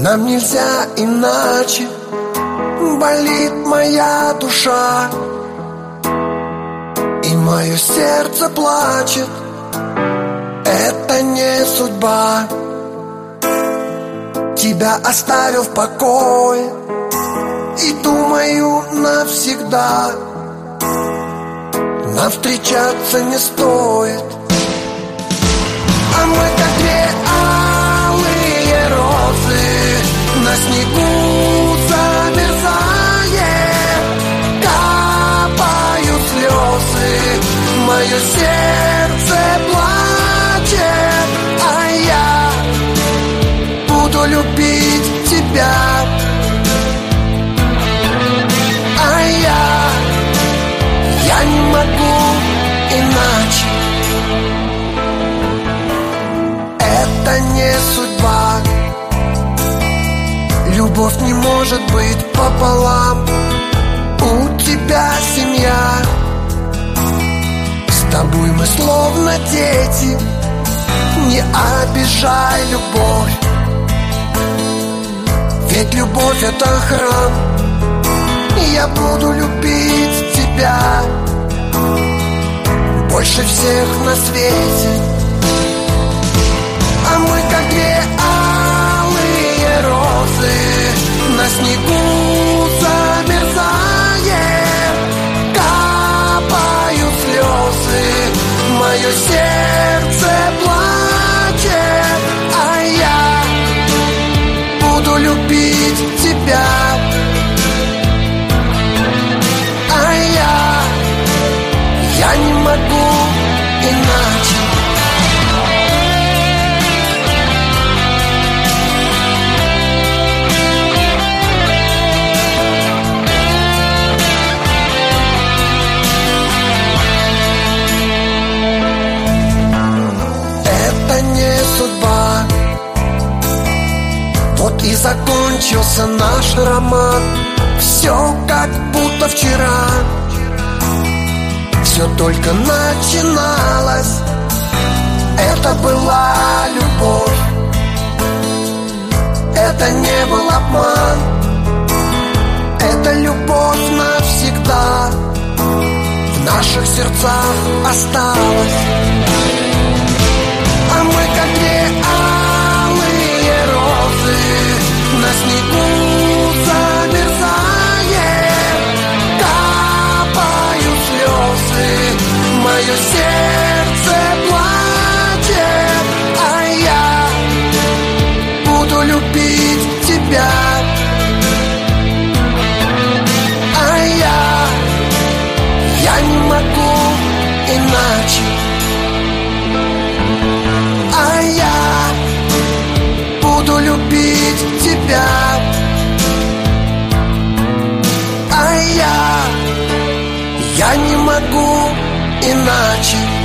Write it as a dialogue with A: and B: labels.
A: Нам нельзя иначе, болит моя душа, и мое сердце плачет. Это не судьба. Тебя оставил в покое и думаю навсегда. Нам встречаться не стоит. А мы как две алые розы на снегу замерзаем. Капают слезы, мое сердце плачет. А я буду любить тебя. А я не могу иначе. Это не судьба. Любовь не может быть пополам. У тебя семья, с тобой мы словно дети. Не обижай любовь, ведь любовь это храм. Я буду любить тебя больше всех на свете. А мы как две алые розы на снегу замерзаем. Капают слезы, мое сердце плачет. А я буду любить тебя. А я не могу иначе. Судьба. Вот и закончился наш роман. Все как будто вчера. Все только начиналось. Это была любовь. Это не был обман. Это любовь навсегда в наших сердцах осталась. А мы как две алые розы на снегу замерзаем. Капают слезы, мое сердце плачет. А я буду любить тебя. А я не могу иначе. Буду любить тебя. А я не могу иначе.